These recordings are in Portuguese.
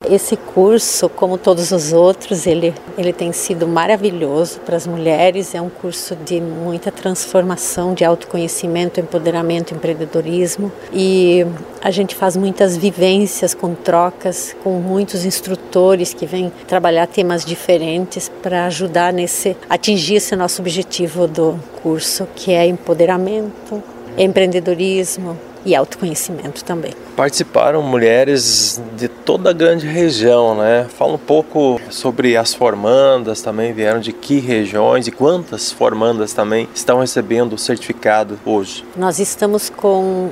Esse curso, como todos os outros, ele tem sido maravilhoso para as mulheres. É um curso de muita transformação, de autoconhecimento, empoderamento, empreendedorismo. E a gente faz muitas vivências com trocas, com muitos instrutores que vêm trabalhar temas diferentes para ajudar a atingir esse nosso objetivo do curso, que é empoderamento, empreendedorismo e autoconhecimento também. Participaram mulheres de toda a grande região, né? Fala um pouco sobre as formandas também, vieram de que regiões e quantas formandas também estão recebendo o certificado hoje? Nós estamos com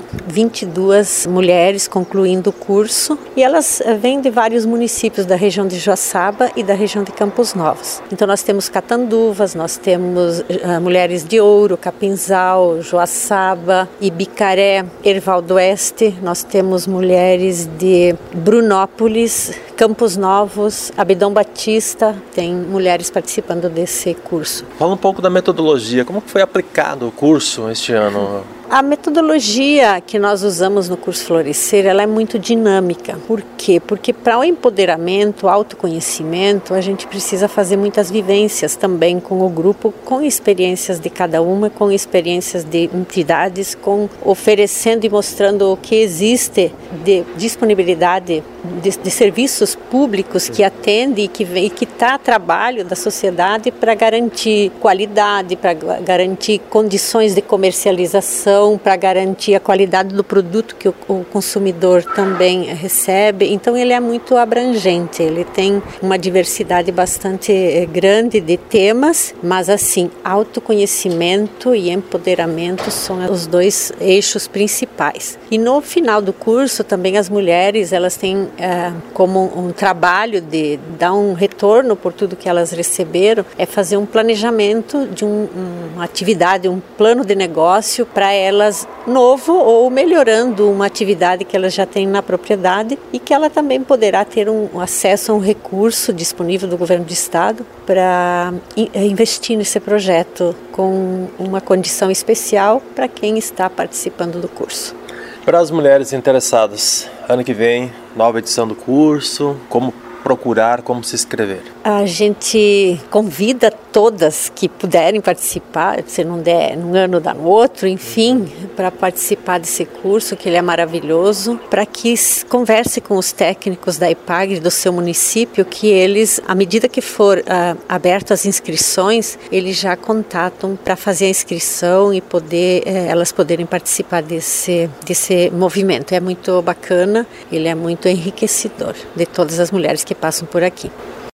22 mulheres concluindo o curso e elas vêm de vários municípios da região de Joaçaba e da região de Campos Novos. Então nós temos Catanduvas, nós temos mulheres de Ouro, Capinzal, Joaçaba, Ibicaré, Erval do Oeste, nós temos mulheres de Brunópolis, Campos Novos, Abidão Batista, tem mulheres participando desse curso. Fala um pouco da metodologia, como foi aplicado o curso este ano? A metodologia que nós usamos no curso Florescer, ela é muito dinâmica. Por quê? Porque para o empoderamento, o autoconhecimento, a gente precisa fazer muitas vivências também com o grupo, com experiências de cada uma, com experiências de entidades, oferecendo e mostrando o que existe de disponibilidade de serviços públicos que atende e que está a trabalho da sociedade para garantir qualidade, para garantir condições de comercialização, para garantir a qualidade do produto que o consumidor também recebe. Então ele é muito abrangente, ele tem uma diversidade bastante grande de temas, mas assim, autoconhecimento e empoderamento são os dois eixos principais. E no final do curso também as mulheres, elas têm como um trabalho de dar um retorno por tudo que elas receberam, é fazer um planejamento de uma atividade, um plano de negócio para elas novo ou melhorando uma atividade que elas já têm na propriedade e que ela também poderá ter um acesso a um recurso disponível do governo do estado para investir nesse projeto com uma condição especial para quem está participando do curso. Para as mulheres interessadas, ano que vem, nova edição do curso, como procurar, como se inscrever? A gente convida todas que puderem participar, se não der num ano, dá no outro, enfim, para participar desse curso, que ele é maravilhoso, para que converse com os técnicos da IPAGRE do seu município, que eles, à medida que for abertas as inscrições, eles já contatam para fazer a inscrição e elas poderem participar desse movimento. É muito bacana, ele é muito enriquecedor de todas as mulheres que passam por aqui.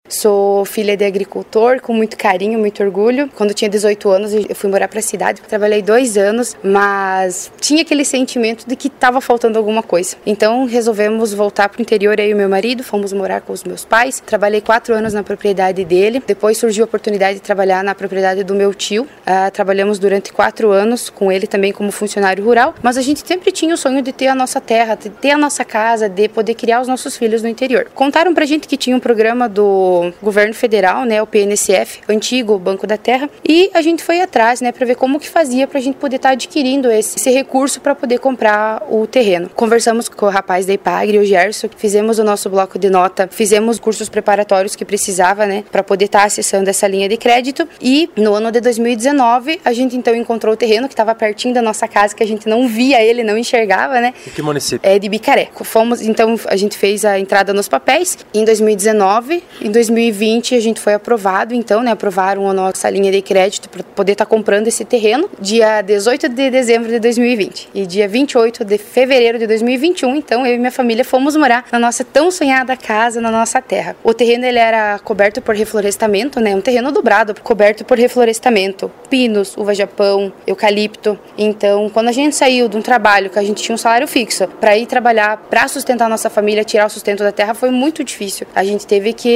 Sou filha de agricultor, com muito carinho, muito orgulho. Quando eu tinha 18 anos, eu fui morar para a cidade. Trabalhei 2 anos, mas tinha aquele sentimento de que estava faltando alguma coisa. Então, resolvemos voltar para o interior, eu e meu marido. Fomos morar com os meus pais. Trabalhei 4 anos na propriedade dele. Depois surgiu a oportunidade de trabalhar na propriedade do meu tio. Trabalhamos durante 4 anos com ele também como funcionário rural. Mas a gente sempre tinha o sonho de ter a nossa terra, de ter a nossa casa, de poder criar os nossos filhos no interior. Contaram pra gente que tinha um programa do governo federal, né, o PNSF, antigo Banco da Terra, e a gente foi atrás, né, para ver como que fazia pra gente poder estar adquirindo esse recurso para poder comprar o terreno. Conversamos com o rapaz da IPAGRE, o Gerson, fizemos o nosso bloco de nota, fizemos cursos preparatórios que precisava, né, para poder estar acessando essa linha de crédito, e no ano de 2019 a gente então encontrou o terreno que estava pertinho da nossa casa, que a gente não via ele, não enxergava, né? E que município? É de Ibicaré. Então a gente fez a entrada nos papéis em 2019, em 2020 a gente foi aprovado, então, né, aprovaram a nossa linha de crédito para poder estar comprando esse terreno, dia 18 de dezembro de 2020 e dia 28 de fevereiro de 2021, então eu e minha família fomos morar na nossa tão sonhada casa, na nossa terra. O terreno ele era coberto por reflorestamento, né, um terreno dobrado, coberto por reflorestamento, pinos, uva-japão, eucalipto. Então, quando a gente saiu de um trabalho que a gente tinha um salário fixo para ir trabalhar, para sustentar a nossa família, tirar o sustento da terra, foi muito difícil. A gente teve que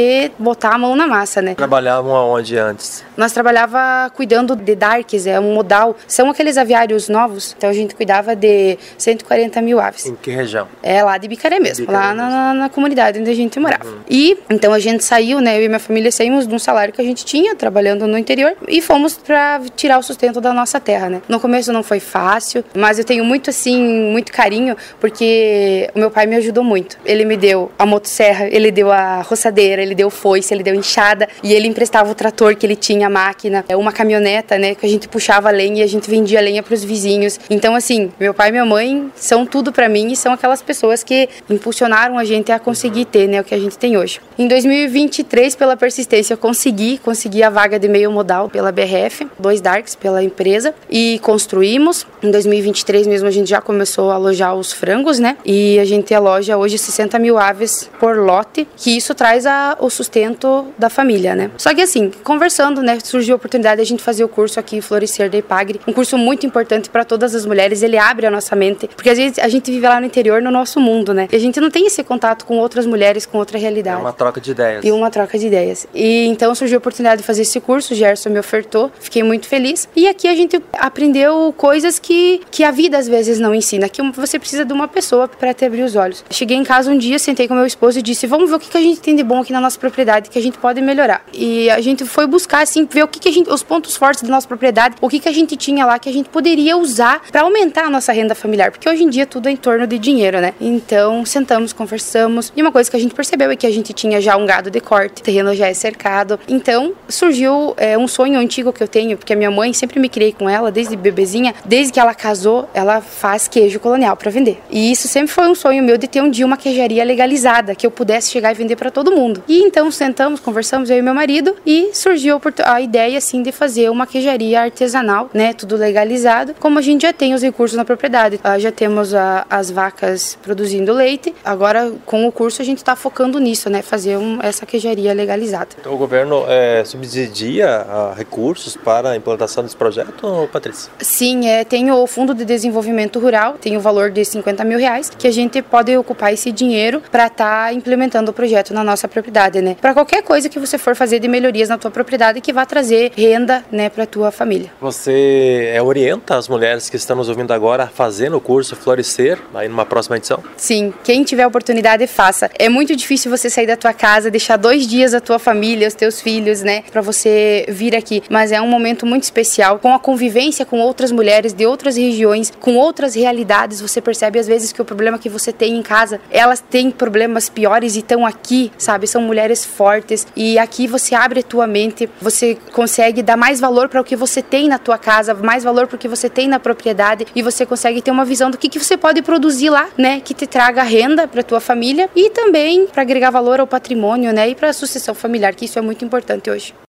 botar a mão na massa, né? Trabalhavam aonde antes? Nós trabalhava cuidando de darks, é um modal. São aqueles aviários novos, então a gente cuidava de 140 mil aves. Em que região? É lá de Bicaré mesmo, lá na comunidade onde a gente morava. E então a gente saiu, né, eu e minha família saímos de um salário que a gente tinha, trabalhando no interior, e fomos para tirar o sustento da nossa terra, né? No começo não foi fácil, mas eu tenho muito carinho, porque o meu pai me ajudou muito. Ele me deu a motosserra, ele deu a roçadeira, ele deu foice, ele deu enxada, e ele emprestava o trator que ele tinha, a máquina, uma caminhoneta, né, que a gente puxava a lenha e a gente vendia lenha para os vizinhos. Então, assim, meu pai e minha mãe são tudo para mim e são aquelas pessoas que impulsionaram a gente a conseguir ter, né, o que a gente tem hoje. Em 2023, pela persistência, eu consegui a vaga de meio modal pela BRF, 2 darks pela empresa, e construímos. Em 2023 mesmo a gente já começou a alojar os frangos, né, e a gente aloja hoje 60 mil aves por lote, que isso traz o sustento da família, né. Só que assim, conversando, né, surgiu a oportunidade de a gente fazer o curso aqui, Florescer da Ipagre, um curso muito importante para todas as mulheres. Ele abre a nossa mente, porque às vezes a gente vive lá no interior, no nosso mundo, né, e a gente não tem esse contato com outras mulheres, com outra realidade. É uma troca de ideias. E uma troca de ideias. E então surgiu a oportunidade de fazer esse curso, o Gerson me ofertou, fiquei muito feliz. E aqui a gente aprendeu coisas que a vida às vezes não ensina, que você precisa de uma pessoa para te abrir os olhos. Cheguei em casa um dia, sentei com meu esposo e disse, vamos ver o que a gente tem de bom aqui na nossa propriedade, que a gente pode melhorar. E a gente foi buscar, assim, ver os pontos fortes da nossa propriedade, o que a gente tinha lá que a gente poderia usar para aumentar a nossa renda familiar, porque hoje em dia tudo é em torno de dinheiro, né? Então, sentamos, conversamos, e uma coisa que a gente percebeu é que a gente tinha já um gado de corte, o terreno já é cercado. Então, surgiu um sonho antigo que eu tenho, porque a minha mãe, sempre me criei com ela, desde bebezinha, desde que ela casou, ela faz queijo colonial para vender. E isso sempre foi um sonho meu de ter um dia uma queijaria legalizada, que eu pudesse chegar e vender para todo mundo. E então, sentamos, conversamos, eu e meu marido, e surgiu a ideia, assim, de fazer uma queijaria artesanal, né, tudo legalizado, como a gente já tem os recursos na propriedade. Já temos as vacas produzindo leite, agora com o curso a gente está focando nisso, né, fazer essa queijaria legalizada. Então o governo subsidia recursos para a implantação desse projeto, Patrícia? Sim, tem o Fundo de Desenvolvimento Rural, tem o valor de R$50 mil, que a gente pode ocupar esse dinheiro para estar implementando o projeto na nossa propriedade, né, para qualquer coisa que você for fazer de melhorias na tua propriedade que vai trazer renda, né, para tua família. Você orienta as mulheres que estão nos ouvindo agora a fazer no curso Florescer, aí numa próxima edição? Sim, quem tiver a oportunidade, faça. É muito difícil você sair da tua casa, deixar 2 dias a tua família, os teus filhos, né, para você vir aqui, mas é um momento muito especial, com a convivência com outras mulheres de outras regiões, com outras realidades. Você percebe às vezes que o problema que você tem em casa, elas têm problemas piores e estão aqui, sabe, são mulheres fortes, e aqui você abre a tua mente, você consegue dar mais valor para o que você tem na tua casa, mais valor para o que você tem na propriedade, e você consegue ter uma visão do que você pode produzir lá, né, que te traga renda para tua família e também para agregar valor ao patrimônio, né, e para a sucessão familiar, que isso é muito importante hoje.